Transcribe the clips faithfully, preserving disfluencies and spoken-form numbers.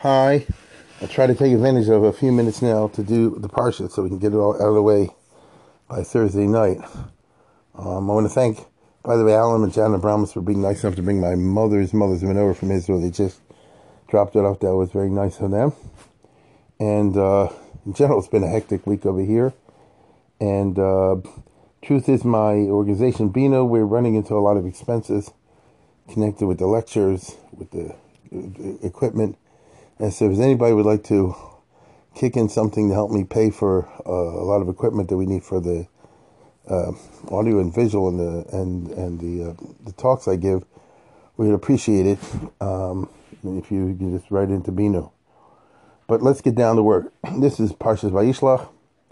Hi. I'll try to take advantage of a few minutes now to do the Parsha so we can get it all out of the way by Thursday night. Um, I want to thank, by the way, Alan and John Abramus for being nice enough to bring my mother's mother's menorah from Israel. They just dropped it off. That was very nice of them. And uh, in general, it's been a hectic week over here. And uh, truth is, my organization, Bino, we're running into a lot of expenses connected with the lectures, with the equipment. And so if there's anybody who would like to kick in something to help me pay for uh, a lot of equipment that we need for the uh, audio and visual and the and and the uh, the talks I give, we'd appreciate it. Um, if you can just write into Bino. But let's get down to work. This is Parshas Vayishlach,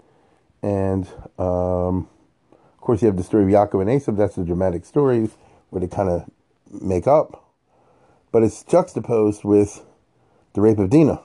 and um, of course you have the story of Yaakov and Esav. That's the dramatic story where they kind of make up, but it's juxtaposed with the rape of Dinah,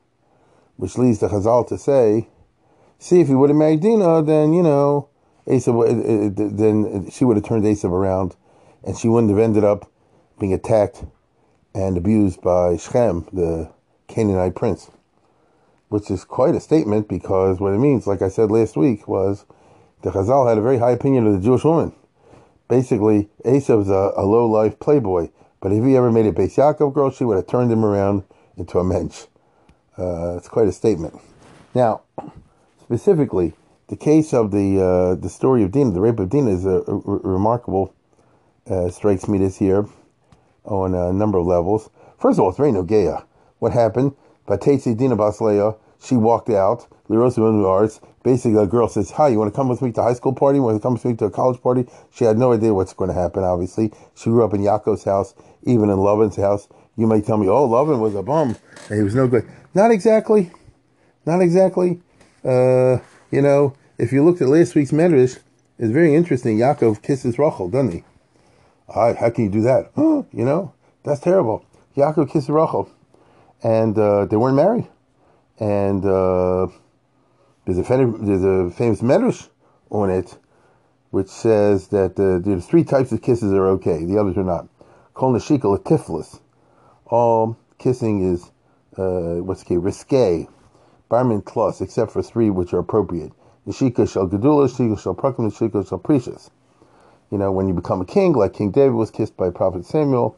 which leads the Chazal to say, see, if he would have married Dinah, then, you know, Esav, then she would have turned Esav around, and she wouldn't have ended up being attacked and abused by Shechem, the Canaanite prince, which is quite a statement, because what it means, like I said last week, was the Chazal had a very high opinion of the Jewish woman. Basically, Esav's a, a low-life playboy, but if he ever made a Beis Yaakov girl, she would have turned him around into a mensch. Uh, it's quite a statement. Now, specifically, the case of the uh, the story of Dinah, the rape of Dinah, is a, a, a remarkable, uh, strikes me this year on a number of levels. First of all, it's very nogeya. What happened? Vatei Dinah bas Leah, she walked out, Lirosa arts. Basically, a girl says, hi, you want to come with me to a high school party? You want to come with me to a college party? She had no idea what's going to happen, obviously. She grew up in Yaakov's house, even in Lavan's house. You might tell me, oh, Lavan was a bum, and he was no good. Not exactly. Not exactly. Uh, you know, if you looked at last week's Medrash, it's very interesting. Yaakov kisses Rachel, doesn't he? Ah, how can you do that? you know, that's terrible. Yaakov kisses Rachel. And uh, they weren't married. And uh, there's, a, there's a famous Medrash on it, which says that uh, there's three types of kisses that are okay. The others are not. Kol neshika l'tiflis. All kissing is, uh, what's the key? Risque, barmin plus, except for three which are appropriate. Neshika shel gedula, neshika shel prakim, neshika shel precious. You know, when you become a king, like King David was kissed by Prophet Samuel,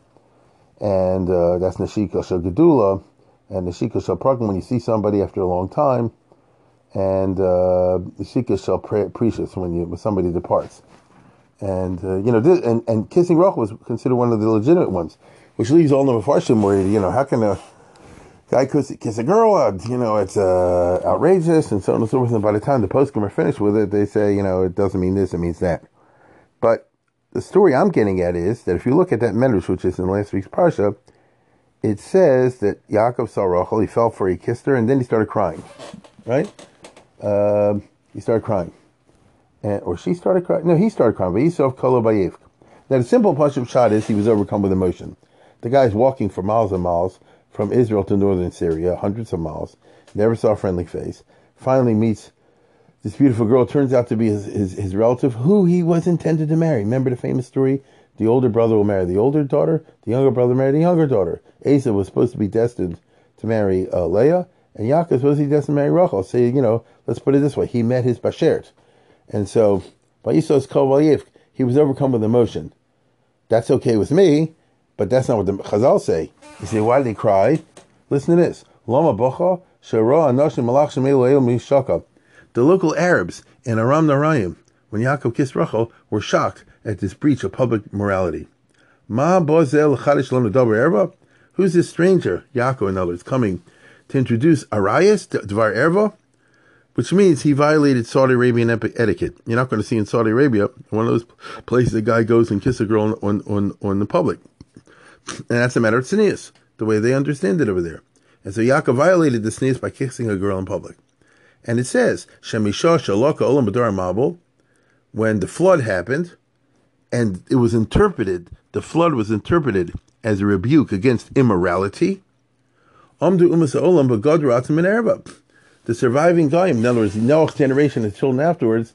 and uh, that's neshika shel gedula, and neshika shel prakim when you see somebody after a long time, and uh, neshika shel precious when you when somebody departs. And uh, you know, this, and and kissing Rachel was considered one of the legitimate ones. Which leaves all the Mefarshim where, you know, how can a guy kiss, kiss a girl? Uh, you know, it's uh, outrageous and so on and so forth. And by the time the postscript are finished with it, they say, you know, it doesn't mean this, it means that. But the story I'm getting at is that if you look at that Medrash, which is in last week's Parsha, it says that Yaakov saw Rachel, he fell for her, he kissed her, and then he started crying. Right? Uh, he started crying. And, or she started crying. No, he started crying. But he saw Kolo Bayevk. Now, the simple Pashup shot is he was overcome with emotion. The guy's walking for miles and miles from Israel to northern Syria, hundreds of miles, never saw a friendly face, finally meets this beautiful girl, turns out to be his, his, his relative, who he was intended to marry. Remember the famous story? The older brother will marry the older daughter, the younger brother marry the younger daughter. Esav was supposed to be destined to marry uh, Leah, and Yaakov was supposed to be destined to marry Rachel. So, you know, let's put it this way. He met his Bashert. And so, Vayisos Kol Vayivk, he was overcome with emotion. That's okay with me. But that's not what the Chazal say. You say, why did he cry? Listen to this. Lama bocha shara anashim malach shemelu el mishaka. The local Arabs in Aram Narayim, when Yaakov kissed Rachel, were shocked at this breach of public morality. Ma bozel chadish lo nedaber erva? Who's this stranger, Yaakov in other words, coming to introduce Arayas, Dvar Erva? Which means he violated Saudi Arabian etiquette. You're not going to see in Saudi Arabia, one of those places a guy goes and kisses a girl on, on, on the public. And that's a matter of tznius, the way they understand it over there. And so Yaakov violated the tznius by kissing a girl in public. And it says, Shemisha shalaka olam b'dar mabul, when the flood happened, and it was interpreted, the flood was interpreted as a rebuke against immorality, Amdu umas olam b'gad ratzim min erba. The surviving Goyim, in other words, Noah's generation and children afterwards,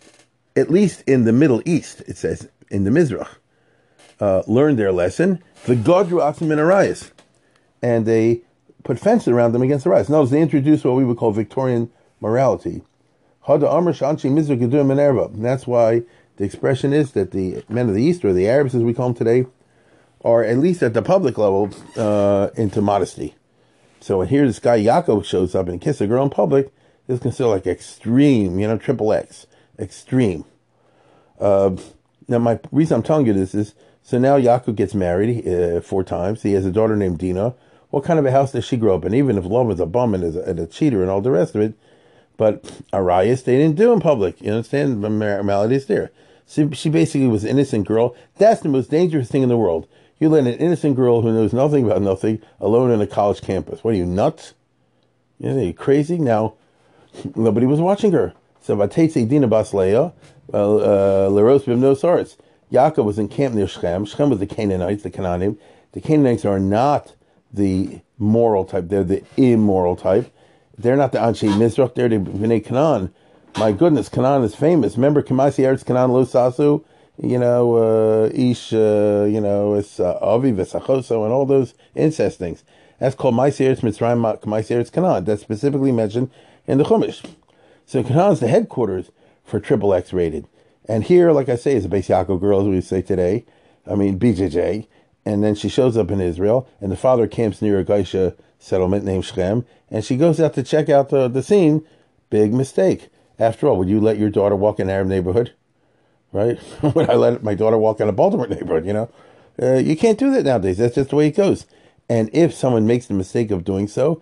at least in the Middle East, it says, in the Mizrach, uh, learned their lesson. The Godru Atzim and Arias. And they put fences around them against the riots. Notice they introduced what we would call Victorian morality. And that's why the expression is that the men of the East, or the Arabs as we call them today, are at least at the public level uh, into modesty. So when here this guy Yaakov shows up and kisses a girl in public, this is considered like extreme, you know, triple X, extreme. Uh, now my reason I'm telling you this is, so now Yaakov gets married uh, four times. He has a daughter named Dinah. What kind of a house does she grow up in? Even if love is a bum and, is a, and a cheater and all the rest of it, but Arias they didn't do in public. You understand? The morality is there. So she basically was an innocent girl. That's the most dangerous thing in the world. You let an innocent girl who knows nothing about nothing alone in a college campus. What are you, nuts? You know, are you crazy? Now, nobody was watching her. So Vatetze Dina Bas Leah, Leros Bimnos Arts. Yaakov was encamped near Shechem. Shechem was the Canaanites, the Canaanim. The Canaanites are not the moral type. They're the immoral type. They're not the Anshe Mizrach. They're the Bnei Canaan. My goodness, Canaan is famous. Remember Kamasi Eretz Canaan Lo Sasu? You know, uh, Ish, uh, you know, it's uh, Avi, Vesachoso, and all those incest things. That's called Maaseh Eretz Mitzrayim, Maaseh Eretz Canaan. That's specifically mentioned in the Chumash. So Canaan is the headquarters for triple X rated. And here, like I say, is a Beis Yaakov girl, as we say today. I mean, B J J. And then she shows up in Israel, and the father camps near a Geisha settlement named Shechem, and she goes out to check out the, the scene. Big mistake. After all, would you let your daughter walk in an Arab neighborhood? Right? Would I let my daughter walk in a Baltimore neighborhood, you know? Uh, you can't do that nowadays. That's just the way it goes. And if someone makes the mistake of doing so,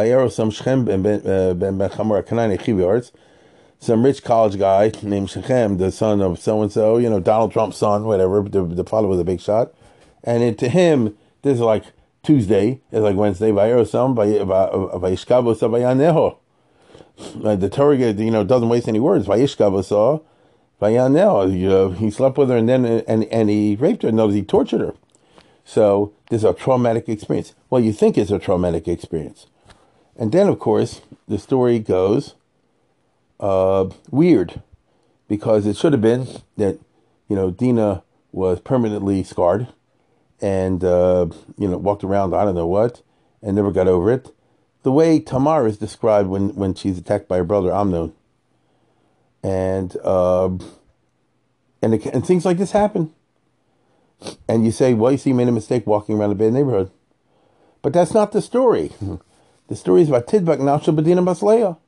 some rich college guy named Shechem, the son of so-and-so, you know, Donald Trump's son, whatever, the, the father was a big shot. And it, to him, this is like Tuesday, it's like Wednesday, the Torah, you know, doesn't waste any words. Vayishkavosa, vayanel. He slept with her and then and and he raped her. No, he tortured her. So this is a traumatic experience. Well, you think it's a traumatic experience, and then of course the story goes uh, weird, because it should have been that, you know, Dinah was permanently scarred and uh, you know, walked around I don't know what and never got over it. The way Tamar is described when, when she's attacked by her brother Amnon, and uh, and it, and things like this happen, and you say, well, you see, he made a mistake walking around a bad neighborhood, but that's not the story. The story is about Tidbak Nasha Badina Basleya.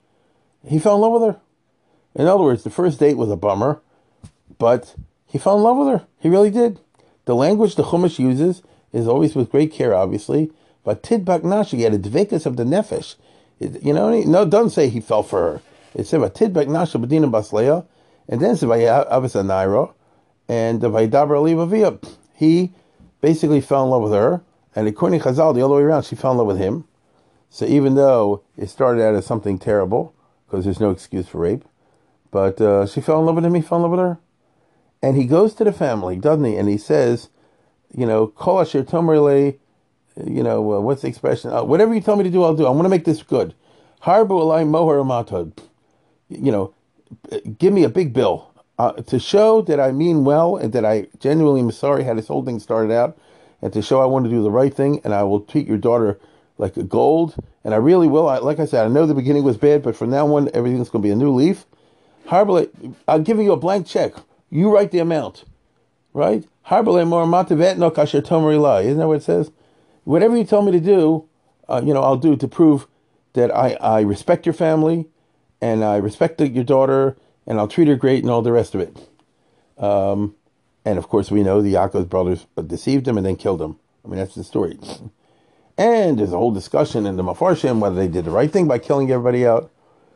He fell in love with her. In other words, the first date was a bummer, but he fell in love with her. He really did. The language the Chumash uses is always with great care, obviously. But Tidbak Nashi, he had a dvekus of the nefesh. It, you know, no, it doesn't say he fell for her. It said, Tidbak Nashi Badina Basleya, and then it said, Avasa Naira, and Vaydaber Ali. He basically fell in love with her, and according to Chazal, the other way around, she fell in love with him. So even though it started out as something terrible, because there's no excuse for rape, but uh, she fell in love with him, he fell in love with her. And he goes to the family, doesn't he? And he says, you know, Kol asher tomer, you know, uh, what's the expression? Uh, whatever you tell me to do, I'll do. I want to make this good. Harbu alai mohar amatod. You know, give me a big bill uh, to show that I mean well and that I genuinely am sorry how this whole thing started out, and to show I want to do the right thing, and I will treat your daughter like a gold, and I really will. I, like I said, I know the beginning was bad, but from now on, everything's going to be a new leaf. Harbu, I'll give you a blank check. You write the amount, right? Harbu more matavet no kasher tomer ilai. Isn't that what it says? Whatever you tell me to do, uh, you know, I'll do to prove that I, I respect your family, and I respect the, your daughter, and I'll treat her great, and all the rest of it. Um, and of course, we know the Yaakov's brothers deceived him and then killed him. I mean, that's the story. And there's a whole discussion in the Mefarshim whether they did the right thing by killing everybody out.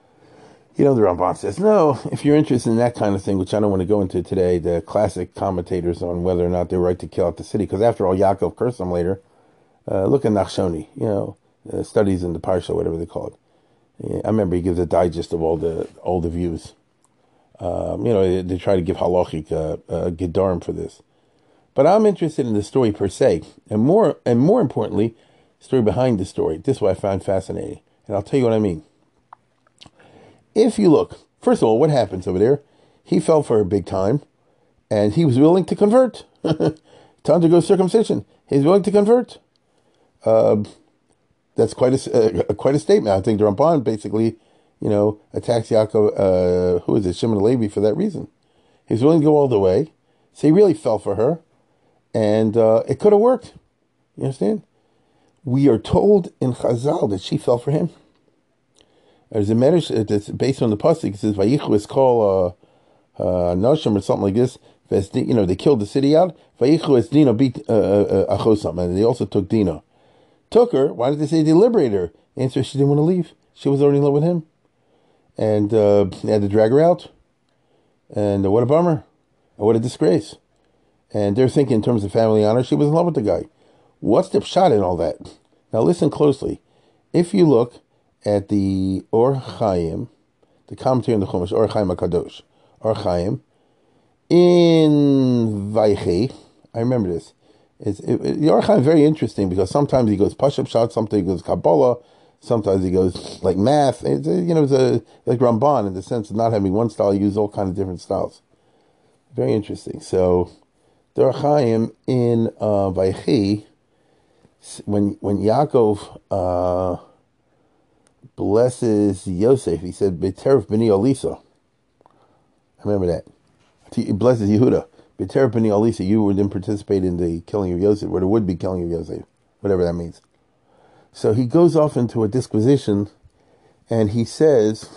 You know, the Ramban says, no, if you're interested in that kind of thing, which I don't want to go into today, the classic commentators on whether or not they were right to kill out the city, because after all, Yaakov cursed them later. Uh, look at Nachshoni, you know, uh, studies in the Parsha, whatever they call it. Yeah, I remember he gives a digest of all the all the views. Um, you know, they, they try to give halachic uh, uh, gedarim for this. But I'm interested in the story per se, and more and more importantly, the story behind the story. This is what I found fascinating, and I'll tell you what I mean. If you look, first of all, what happens over there? He fell for her big time, and he was willing to convert, to undergo circumcision. He's willing to convert. Uh, that's quite a uh, quite a statement. I think the Ramban basically, you know, attacks Yaakov. Uh, who is it? Shimon Levi for that reason. He was willing to go all the way, so he really fell for her, and uh, it could have worked. You understand? We are told in Chazal that she fell for him. There's a matter that's based on the pasuk. It says Vayichu is called uh, uh, Noshim or something like this. You know, they killed the city out. Vayichu es Dina beat Achosam, and they also took Dina. Took her. Why did they say they liberated her? The answer is she didn't want to leave. She was already in love with him, and uh, they had to drag her out. And uh, what a bummer! And what a disgrace! And they're thinking in terms of family honor. She was in love with the guy. What's the pshat in all that? Now listen closely. If you look at the Or Chaim, the commentary on the Chumash, Or Chaim HaKadosh, Or Chaim, in Vaychi, I remember this. It's, it, it, the Or Chaim is very interesting because sometimes he goes Pashup Pshat, sometimes he goes Kabbalah, sometimes he goes like math. It's a, you know, it's a, like Ramban in the sense of not having one style, he uses all kinds of different styles. Very interesting. So, the Or Chaim in uh, Vaychi, when when Yaakov uh, blesses Yosef, he said, "B'teref b'ni Alisa." I remember that. He blesses Yehuda. B'teref b'ni Alisa, you wouldn't participate in the killing of Yosef, or the would-be killing of Yosef, whatever that means. So he goes off into a disquisition, and he says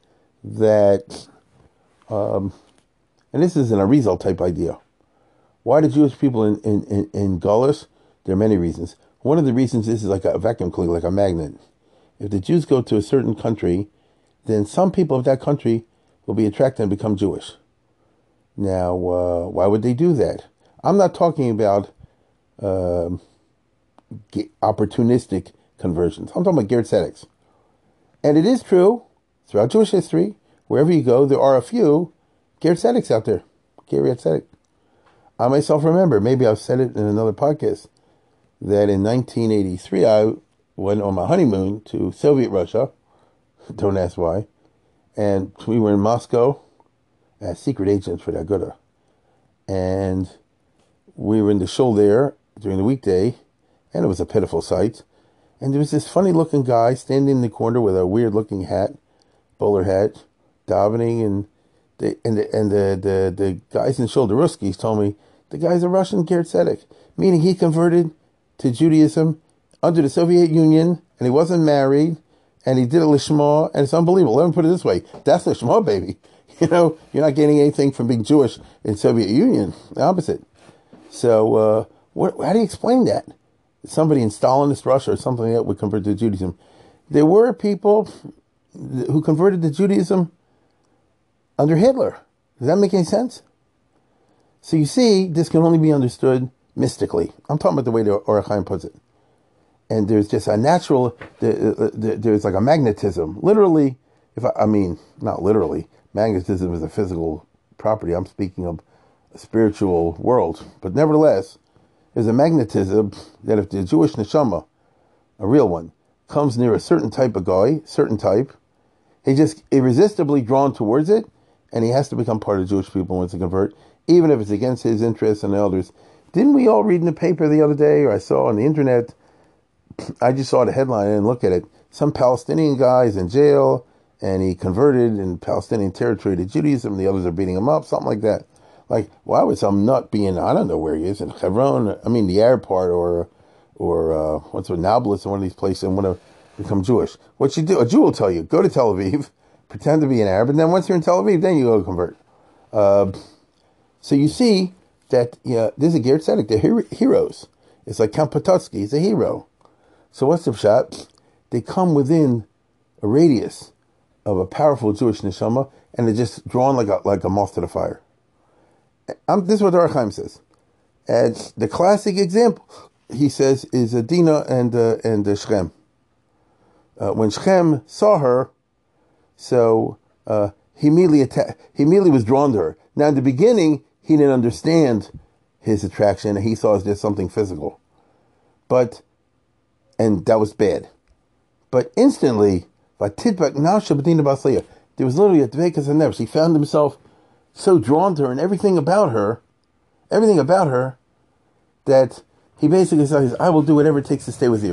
that, um, and this is an Arizal type idea. Why do Jewish people in in in, in Gullus? There are many reasons. One of the reasons is like a vacuum cleaner, like a magnet. If the Jews go to a certain country, then some people of that country will be attracted and become Jewish. Now, uh, why would they do that? I'm not talking about uh, opportunistic conversions. I'm talking about Ger Tzedeks. And it is true, throughout Jewish history, wherever you go, there are a few Ger Tzedeks out there. Ger Tzedek. I myself remember, maybe I've said it in another podcast, that in nineteen eighty-three, I went on my honeymoon to Soviet Russia. Don't ask why. And we were in Moscow as secret agents for the Aguda. And we were in the shul there during the weekday, and it was a pitiful sight. And there was this funny-looking guy standing in the corner with a weird-looking hat, bowler hat, davening, and the and the and the the, the guys in shul, the Ruskies, told me the guy's a Russian Ger Tzedek, meaning he converted to Judaism under the Soviet Union, and he wasn't married, and he did a lishma, and it's unbelievable. Let me put it this way: that's lishma, baby. You know, you're not getting anything from being Jewish in Soviet Union. The opposite. So, uh, what, how do you explain that? Somebody in Stalinist Russia or something like that would convert to Judaism. There were people who converted to Judaism under Hitler. Does that make any sense? So you see, this can only be understood mystically. I'm talking about the way the Or Chaim puts it. And there's just a natural, there's like a magnetism. Literally, if I, I mean, not literally, magnetism is a physical property. I'm speaking of a spiritual world. But nevertheless, there's a magnetism that if the Jewish neshama, a real one, comes near a certain type of guy, certain type, he just irresistibly drawn towards it, and he has to become part of the Jewish people once to convert, even if it's against his interests and the elders. Didn't we all read in the paper the other day, or I saw on the internet, I just saw the headline and look at it, some Palestinian guy's in jail, and he converted in Palestinian territory to Judaism, and the others are beating him up, something like that. Like, why would some nut be in, I don't know where he is, in Hebron, I mean the Arab part, or, or uh, what's it, Nablus, in one of these places, and want to become Jewish. What you do, a Jew will tell you, go to Tel Aviv, pretend to be an Arab, and then once you're in Tel Aviv, then you go convert. Uh, so you see that, yeah, this is a Ger Tzedek, they're hero- heroes. It's like Count Potocki, he's a hero. So what's the pshat? They come within a radius of a powerful Jewish neshama, and they're just drawn like a like a moth to the fire. I'm, this is what the Or Chaim says. And the classic example, he says, is Adina and uh, and uh, Shechem. Uh, when Shechem saw her, so uh, he immediately atta- he immediately was drawn to her. Now, in the beginning, he didn't understand his attraction, and he saw it as just something physical. But, and that was bad. But instantly, there was literally a dvekas and He found himself so drawn to her and everything about her, everything about her, that he basically says, I will do whatever it takes to stay with you.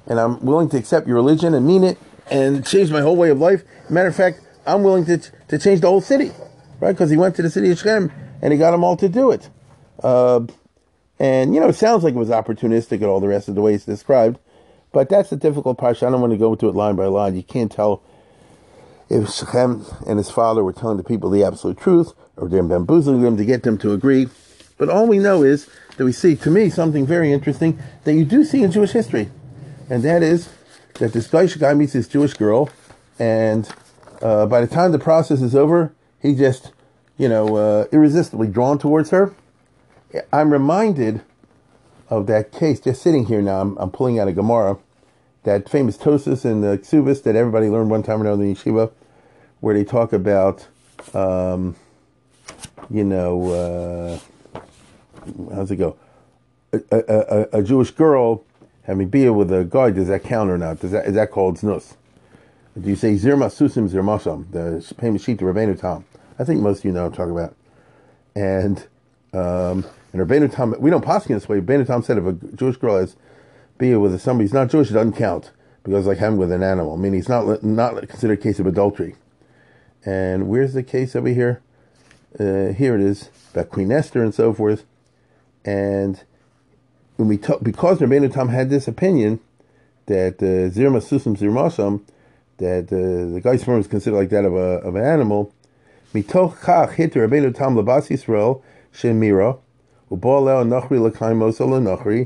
and I'm willing to accept your religion and mean it and change my whole way of life. Matter of fact, I'm willing to to change the whole city, right? Because he went to the city of Shechem and he got them all to do it. Uh, and, you know, it sounds like it was opportunistic and all the rest of the ways described, but that's the difficult part. I don't want to go into it line by line. You can't tell if Shechem and his father were telling the people the absolute truth or they're bamboozling them to get them to agree. But all we know is that we see, to me, something very interesting that you do see in Jewish history. And that is that this Goyish guy meets this Jewish girl, and uh, by the time the process is over, he just, you know, uh, irresistibly drawn towards her. I'm reminded of that case, just sitting here now, I'm, I'm pulling out a Gemara, that famous Tosas and the Ksubis that everybody learned one time or another in Yeshiva, where they talk about, um, you know, uh, how's it go? A, a, a, a Jewish girl having beer with a guy, does that count or not? Does that, is that called znus? Do you say zirma susim zirmasham, the famous sheet of Rabbeinu Tam? I think most of you know what I'm talking about. And um, and Rabbeinu Tam, we don't paskin this way. Rabbeinu Tam said if a Jewish girl has beer with somebody who's not Jewish, it doesn't count because it's like having with an animal. I mean, it's not not considered a case of adultery. And where's the case over here? Uh, here it is, about Queen Esther and so forth. And when we talk, because Rabbeinu Tam had this opinion that uh, zirma susam zirmasham, that uh, the guy's sperm is considered like that of a of an animal. Mitoch kach hit Rabbeinu Tam labas Yisrael shemira u'bo leo nachri l'kaim oso l'nachri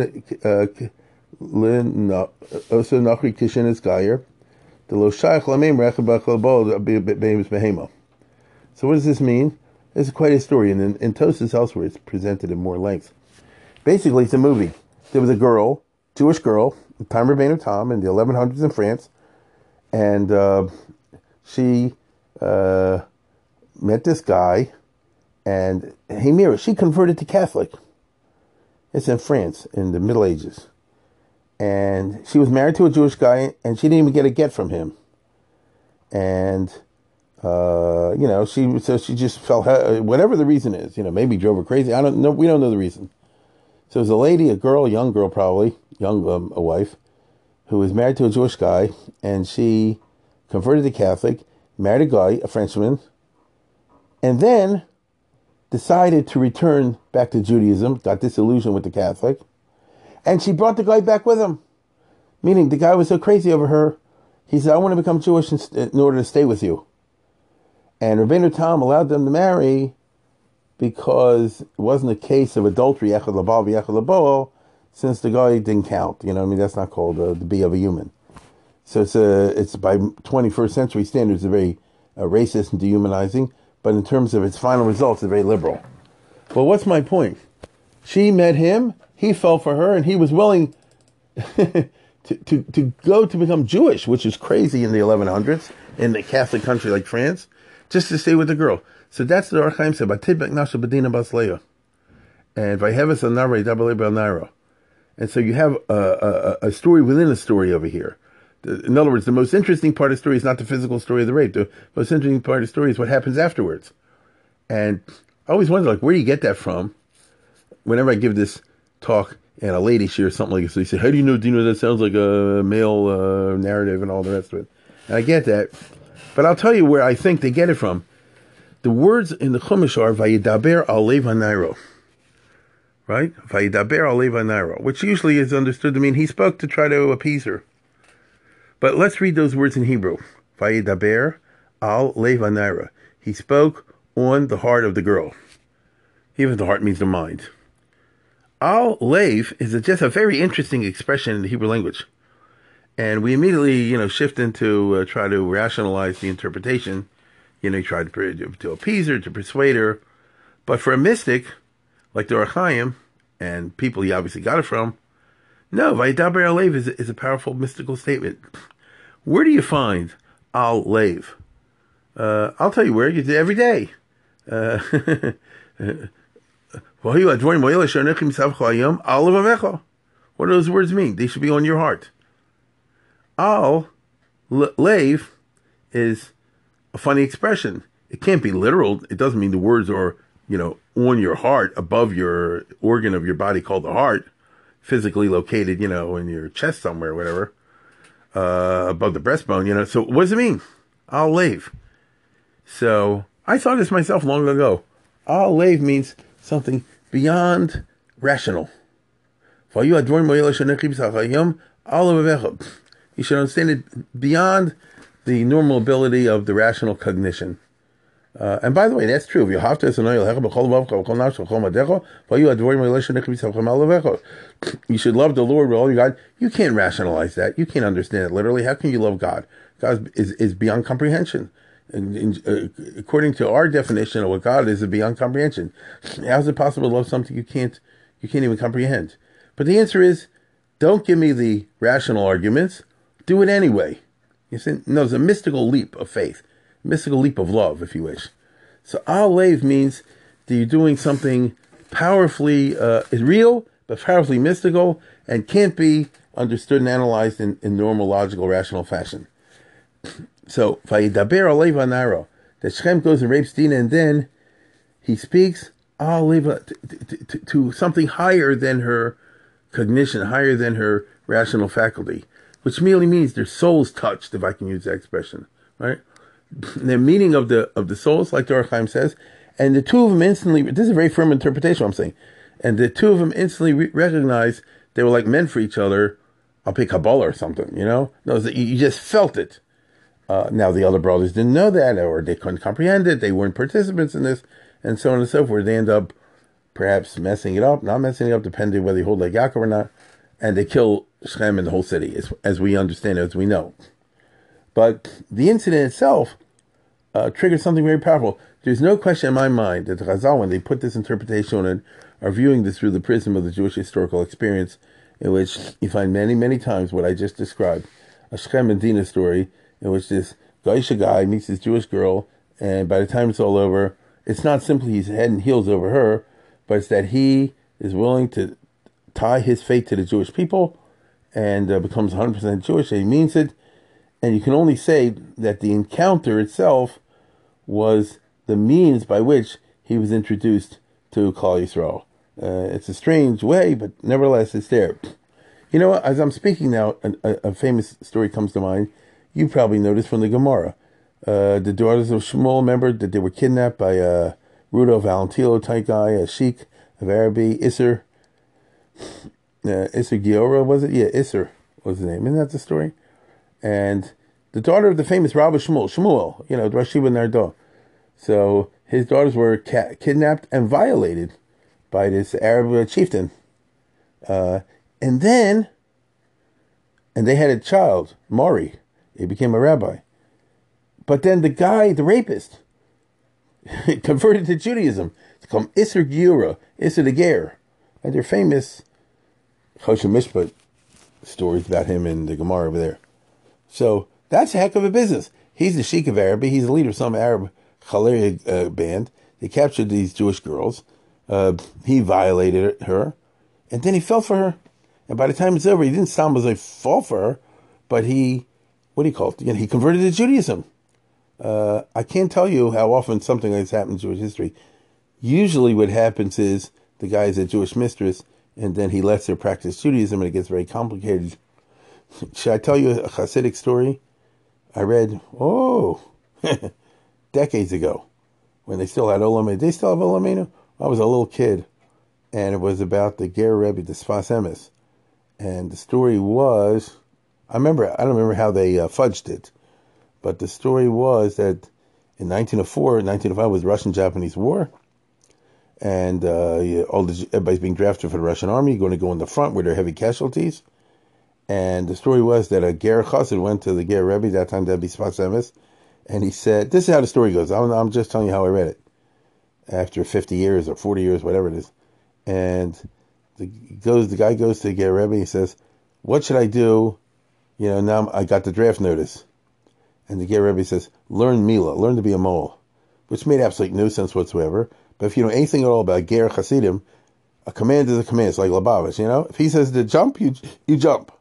oso nachri kishin is gayer the lo shaykh lamim rechab b'chalbo b'bemis behema. So what does this mean? This is quite a story, and in, in Tosas elsewhere it's presented in more length. Basically, it's a movie. There was a girl, Jewish girl, in time of Rabbeinu Tam in the eleven hundreds in France, and uh, she uh, met this guy, and Hemira, she converted to Catholic. It's in France in the Middle Ages. And she was married to a Jewish guy, and she didn't even get a get from him. And, uh, you know, she so she just felt, whatever the reason is, you know, maybe drove her crazy. I don't know. We don't know the reason. So it was a lady, a girl, a young girl probably, young um, a wife, who was married to a Jewish guy, and she converted to Catholic, married a guy, a Frenchman, and then decided to return back to Judaism, got disillusioned with the Catholic, and she brought the guy back with him. Meaning the guy was so crazy over her, he said, I want to become Jewish in, in order to stay with you. And Rabbeinu Tam allowed them to marry because it wasn't a case of adultery, echad labal v'echad laboel, since the guy didn't count. You know what I mean? That's not called uh, the be of a human. So it's a, it's by twenty-first century standards, a very uh, racist and dehumanizing, but in terms of its final results, it's very liberal. Well, what's my point? She met him, he fell for her, and he was willing to, to, to go to become Jewish, which is crazy in the eleven hundreds, in a Catholic country like France, just to stay with the girl. So that's the Orach Chaim said, Batibek Nasha Bedina Bas Leah. And Vayheves Anare Dabale Bel Naira. And so you have a, a, a story within a story over here. In other words, the most interesting part of the story is not the physical story of the rape. The most interesting part of the story is what happens afterwards. And I always wonder, like, where do you get that from? Whenever I give this talk and a lady shares something like this, they say, how do you know, do you know that sounds like a male uh, narrative and all the rest of it? And I get that. But I'll tell you where I think they get it from. The words in the Chumash are, Vayidaber al Lev HaNairo. Right? Vayidaber al Lev HaNairo, which usually is understood to mean he spoke to try to appease her. But let's read those words in Hebrew. Vayidaber al Lev HaNairo. He spoke on the heart of the girl. Even if the heart means the mind. Al Lev is a, just a very interesting expression in the Hebrew language. And we immediately, you know, shift into uh, try to rationalize the interpretation. You know, he tried to, to appease her, to persuade her. But for a mystic, like the Orach Chaim, and people he obviously got it from, no, Vayidaber al Lev is, is a powerful mystical statement. Where do you find al Lev? Uh, I'll tell you where. You do every day. Uh, what do those words mean? They should be on your heart. Al Lev is a funny expression. It can't be literal. It doesn't mean the words are, you know, on your heart, above your organ of your body called the heart. physically located, you know, in your chest somewhere, whatever, uh, above the breastbone, you know. So what does it mean? Al Lev. So I thought this myself long ago. Al Lev means something beyond rational. You should understand it beyond the normal ability of the rational cognition. Uh, and by the way, that's true. If you have to, you should love the Lord with all your God. You can't rationalize that. You can't understand it literally. How can you love God? God is, is beyond comprehension. And, and, uh, according to our definition of what God is, is beyond comprehension. How is it possible to love something you can't you can't even comprehend? But the answer is, don't give me the rational arguments. Do it anyway. You see, no, it's a mystical leap of faith, mystical leap of love, if you wish. So Al Lev means that you're doing something powerfully uh, real, but powerfully mystical, and can't be understood and analyzed in, in normal, logical, rational fashion. So, Vayidaber Alev Anaro, that Shechem goes and rapes Dinah, and then he speaks Al Lev to, to, to something higher than her cognition, higher than her rational faculty, which merely means their souls touched, if I can use that expression, right? The meaning of the of the souls, like the Or Chaim says, and the two of them instantly, this is a very firm interpretation, I'm saying, and the two of them instantly re- recognize they were like meant for each other. I'll pick Kabbalah or something, you know? No, you just felt it. Uh, now, the other brothers didn't know that, or they couldn't comprehend it, they weren't participants in this, and so on and so forth. They end up perhaps messing it up, not messing it up, depending whether you hold like Yaakov or not, and they kill Shechem and the whole city, as, as we understand it, as we know. But the incident itself uh, triggered something very powerful. There's no question in my mind that the Chazal, when they put this interpretation on it, are viewing this through the prism of the Jewish historical experience, in which you find many, many times what I just described, a Shechem and Dinah story, in which this Gaisha guy meets this Jewish girl, and by the time it's all over, it's not simply he's head and heels over her, but it's that he is willing to tie his fate to the Jewish people, and uh, becomes one hundred percent Jewish, and he means it. And you can only say that the encounter itself was the means by which he was introduced to Klal Yisrael. Uh, it's a strange way, but nevertheless, it's there. You know what? As I'm speaking now, a, a, a famous story comes to mind. You probably noticed from the Gemara. Uh, the daughters of Shmuel, remember that they were kidnapped by a Rudo Valentino type guy, a sheik of Araby, Isser. Uh, Isser Giora, was it? Yeah, Isser was his name. Isn't that the story? And the daughter of the famous Rabbi Shmuel, Shmuel, you know, Rosh Yeshiva Nardo. So his daughters were ca- kidnapped and violated by this Arab chieftain. Uh, and then, and they had a child, Mari. He became a rabbi. But then the guy, the rapist, converted to Judaism. It's called Isser Giura, Isser the Ger. And they're famous Choshen Mishpat stories about him in the Gemara over there. So that's a heck of a business. He's the sheik of Araby. He's the leader of some Arab Khalil uh, band. They captured these Jewish girls. Uh, he violated her. And then he fell for her. And by the time it's over, he didn't sound as like fall for her, but he, what do you call it? Again, he converted to Judaism. Uh, I can't tell you how often something like this happens in Jewish history. Usually what happens is the guy is a Jewish mistress, and then he lets her practice Judaism, and it gets very complicated. Should I tell you a Hasidic story I read, oh, decades ago, when they still had Olam? They still have Olamenu? I was a little kid, and it was about the Ger Rebbe, the Sfas Emes. And the story was, I remember, I don't remember how they uh, fudged it, but the story was that in nineteen oh four, nineteen oh five was the Russian-Japanese War, and uh, all the, everybody's being drafted for the Russian army, going to go in the front where there are heavy casualties. And the story was that a Ger Chassid went to the Ger Rebbe, that time that'd be Sfas Emes, and he said, this is how the story goes. I'm, I'm just telling you how I read it. After fifty years or forty years, whatever it is. And the, goes, the guy goes to the Ger Rebbe, he says, what should I do? You know, now I got the draft notice. And the Ger Rebbe says, learn Mila, learn to be a mole. Which made absolute no sense whatsoever. But if you know anything at all about Ger Chassidim, a command is a command. It's like Lubavitch, you know? If he says to jump, you you jump.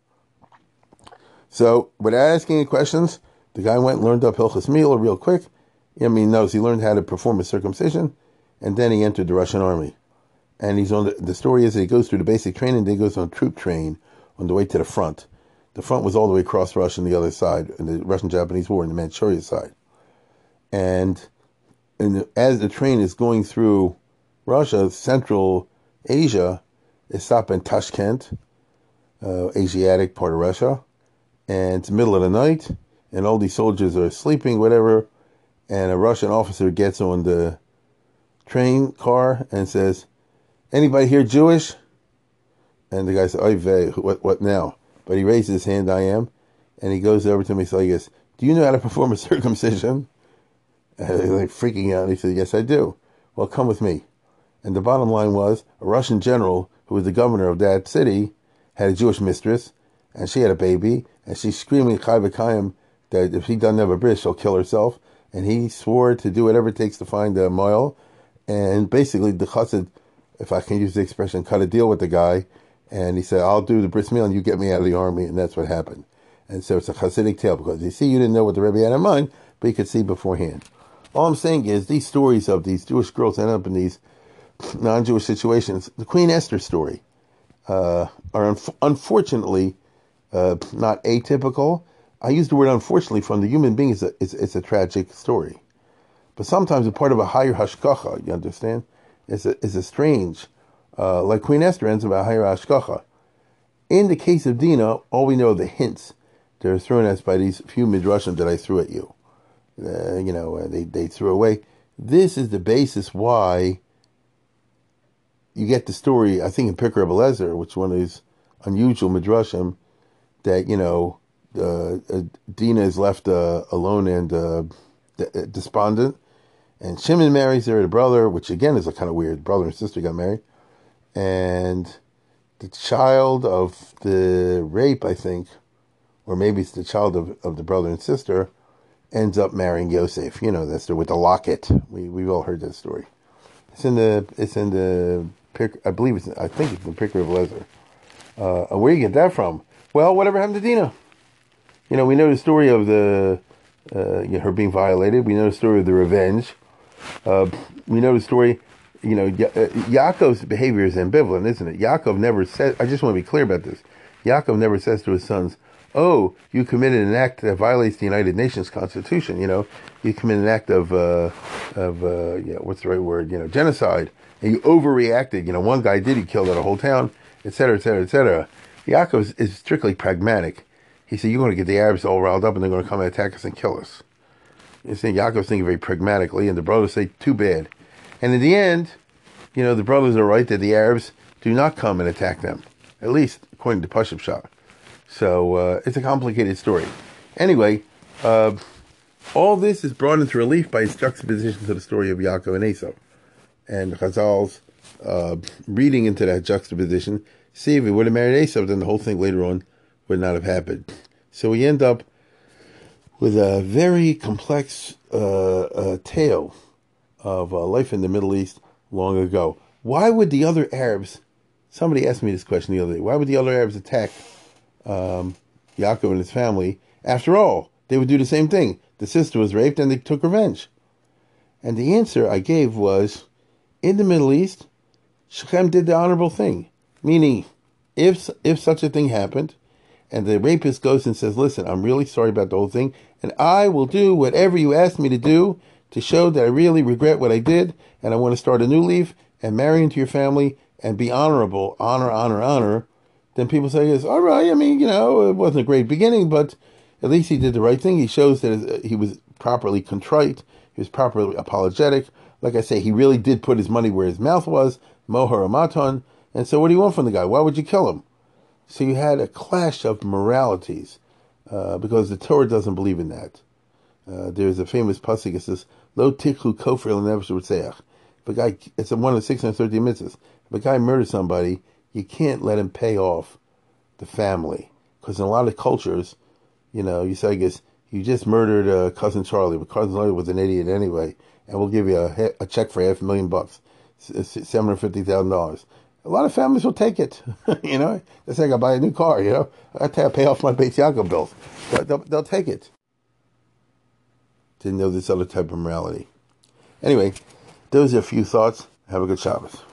So, without asking any questions, the guy went and learned up Hilchas Mila real quick. I mean, he knows he learned how to perform a circumcision, and then he entered the Russian army. and he's on the, the story is that he goes through the basic training, then he goes on a troop train on the way to the front. The front was all the way across Russia on the other side, in the Russian-Japanese War, in the Manchuria side. And, and as the train is going through Russia, Central Asia, it stopped in Tashkent, uh, Asiatic part of Russia, and it's the middle of the night, and all these soldiers are sleeping, whatever, and a Russian officer gets on the train car and says, "Anybody here Jewish?" And the guy says, "Oy vey, what, what now?" But he raises his hand, "I am." And he goes over to me, so he goes, "Do you know how to perform a circumcision?" And they're like freaking out. And he said, "Yes, I do." "Well, come with me." And the bottom line was, a Russian general, who was the governor of that city, had a Jewish mistress, and she had a baby, and she's screaming Chai v'Kayim that if he doesn't have a bris, she'll kill herself. And he swore to do whatever it takes to find the moil. And basically, the chassid, if I can use the expression, cut a deal with the guy. And he said, "I'll do the bris milah and you get me out of the army." And that's what happened. And so it's a chassidic tale, because you see, you didn't know what the Rebbe had in mind, but you could see beforehand. All I'm saying is, these stories of these Jewish girls end up in these non-Jewish situations. The Queen Esther story uh, are un- unfortunately uh, not atypical. I use the word unfortunately from the human being. It's a, it's, it's a tragic story. But sometimes a part of a higher hashgacha, you understand? It's a, it's a strange, uh, like Queen Esther ends up a higher hashgacha. In the case of Dinah, all we know are the hints that are thrown at us by these few midrashim that I threw at you. Uh, you know, uh, they, they threw away. This is the basis why you get the story, I think, in Pirkei Rebbe Eliezer, which is one of these unusual midrashim, that, you know, uh, uh, Dinah is left uh, alone and uh, d- despondent, and Shimon marries her, the brother, which again is a kind of weird. Brother and sister got married, and the child of the rape, I think, or maybe it's the child of, of the brother and sister, ends up marrying Yosef. You know that story with the locket. We we've all heard that story. It's in the it's in the I believe it's I think it's in the Pirkei Rebbe Eliezer. Uh, where do you get that from? Well, whatever happened to Dinah? You know, we know the story of the uh, you know, her being violated. We know the story of the revenge. Uh, we know the story. You know, ya- uh, Yaakov's behavior is ambivalent, isn't it? Yaakov never said. I just want to be clear about this. Yaakov never says to his sons, "Oh, you committed an act that violates the United Nations Constitution. You know, you committed an act of uh, of uh, you know, what's the right word? You know, genocide, and you overreacted. You know, one guy did. He killed out a whole town, et cetera, et cetera, et cetera." Yaakov is, is strictly pragmatic. He said, "You're going to get the Arabs all riled up, and they're going to come and attack us and kill us." You see, Yaakov's thinking very pragmatically, and the brothers say, "Too bad." And in the end, you know, the brothers are right that the Arabs do not come and attack them, at least according to Pashup Shah. So uh, it's a complicated story. Anyway, uh, all this is brought into relief by its juxtaposition to the story of Yaakov and Esau. And Chazal's uh, reading into that juxtaposition, see, if he would have married Esau, then the whole thing later on would not have happened. So we end up with a very complex uh, uh, tale of uh, life in the Middle East long ago. Why would the other Arabs, somebody asked me this question the other day, why would the other Arabs attack um, Yaakov and his family? After all, they would do the same thing. The sister was raped and they took revenge. And the answer I gave was, in the Middle East, Shechem did the honorable thing. Meaning, if if such a thing happened, and the rapist goes and says, "Listen, I'm really sorry about the whole thing, and I will do whatever you asked me to do to show that I really regret what I did, and I want to start a new leaf and marry into your family and be honorable, honor, honor, honor," then people say, "Yes, all right, I mean, you know, it wasn't a great beginning, but at least he did the right thing. He shows that he was properly contrite, he was properly apologetic. Like I say, he really did put his money where his mouth was, mohar amaton, and so what do you want from the guy? Why would you kill him?" So you had a clash of moralities, uh, because the Torah doesn't believe in that. Uh, there's a famous pasuk that says, "Lo tikhu kofir l'nefesh rotzeach." If a guy, it's one of the six hundred thirty mitzvahs. If a guy murders somebody, you can't let him pay off the family, because in a lot of cultures, you know, you say, "I guess you just murdered uh, cousin Charlie, but cousin Charlie was an idiot anyway, and we'll give you a, a check for half a million bucks, seven hundred fifty thousand dollars." A lot of families will take it, you know. They say, "I got to buy a new car, you know. I got to pay off my Beit Yaakov bills." They'll, they'll, they'll take it. Didn't know this other type of morality. Anyway, those are a few thoughts. Have a good Shabbos.